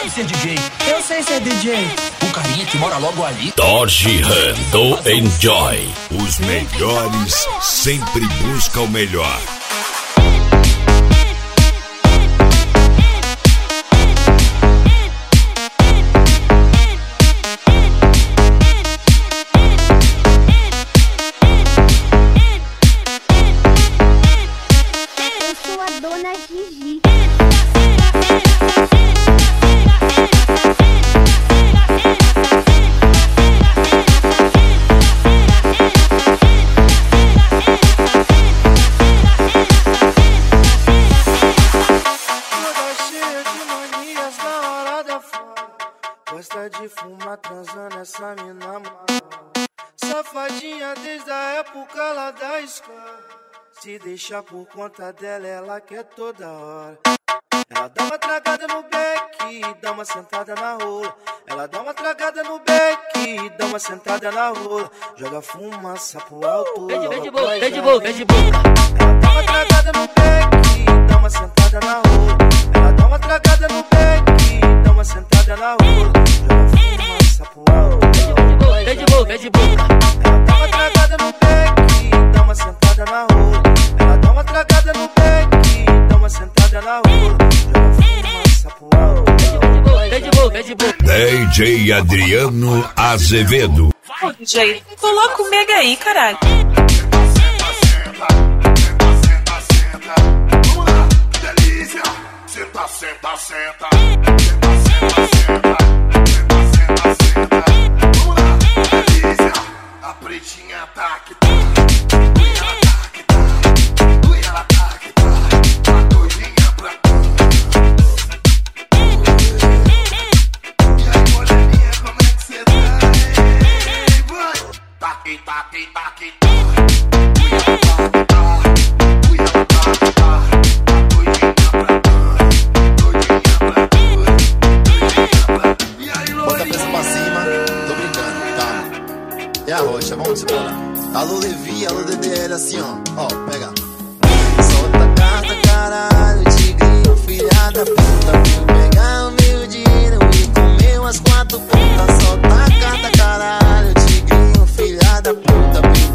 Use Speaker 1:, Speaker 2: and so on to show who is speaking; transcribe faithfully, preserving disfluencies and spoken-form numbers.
Speaker 1: sabe ser D J.
Speaker 2: Eu sei ser D J.
Speaker 1: O carinha que mora logo ali.
Speaker 3: Torge Han do Enjoy.
Speaker 4: Os melhores sempre buscam o melhor.
Speaker 5: Eu sou a dona Gigi.
Speaker 6: Gosta de fumar, transando essa mina mala. Safadinha desde a época lá da escola. Se deixar por conta dela, ela quer toda hora. Ela dá uma tragada no beck, dá uma sentada na rola. Ela dá uma tragada no beck, dá uma sentada na rola. Joga fumaça pro alto.
Speaker 2: Vem de, vem de boca, vem de boca, vem de boca.
Speaker 6: Ela dá uma tragada no beck, dá uma sentada na rola. Ela dá uma tragada no beck, dá uma sentada na rola. Joga fumaça pro alto.
Speaker 2: Vem de boca, vem de boca.
Speaker 6: Ela dá uma tragada no beck, dá uma sentada na rola. Ela dá uma tragada no beck, dá uma sentada na rola. Joga fumaça pro alto.
Speaker 2: Vem de boca, vem de boca.
Speaker 4: D J Adriano Azevedo.
Speaker 7: Ô, D J, coloca o mega aí, caralho.
Speaker 8: Senta, senta, senta. Senta, senta, senta. Senta, senta, senta. Vamos lá, delícia. A pretinha tá que tá. Ui, ela tá que tá. Ui, ela tá que tá. A doidinha pra cá. E aí, moreninha, como é que cê tá? Ei, vai. Tá que tá, que tá, que tá. Ui, ela tá que tá. Ui, ela tá que tá. A doidinha pra cá.
Speaker 9: Bota a peça pra cima, tô brincando, calma. E a rocha, vamos embora. Alô Levi, alô D D L, assim ó, ó, pega. Solta a carta, caralho, tigrinho, filha da puta. Vim pegar o meu dinheiro e comer umas quatro pontas. Solta a carta, caralho, tigrinho, filha da puta.